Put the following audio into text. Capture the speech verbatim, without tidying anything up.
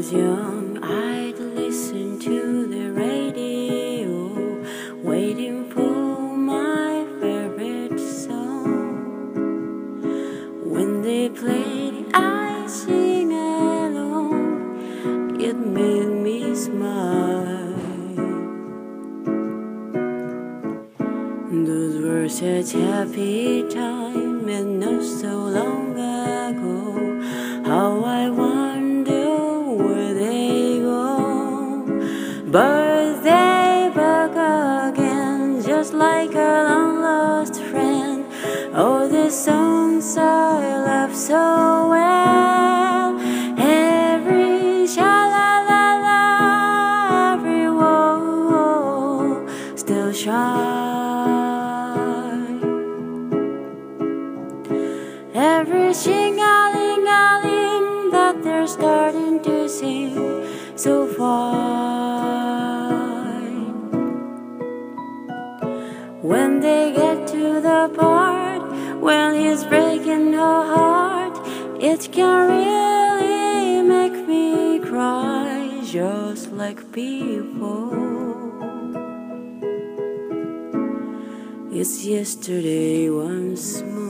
was young, I'd listen to the radio, waiting for my favorite song. When they played, I'd sing along. It made me smile. Those were such happy times, and not so long ago. How I wonder where they go. But they back again, just like a long lost friend. Oh, the songs I love so well. Every sha-la-la-la, every woe still shine. Every sing-a-ling-a-ling that they're starting to sing so fine. When they get to the part when he's breaking her heart, it can really make me cry, just like before. It's yesterday once more.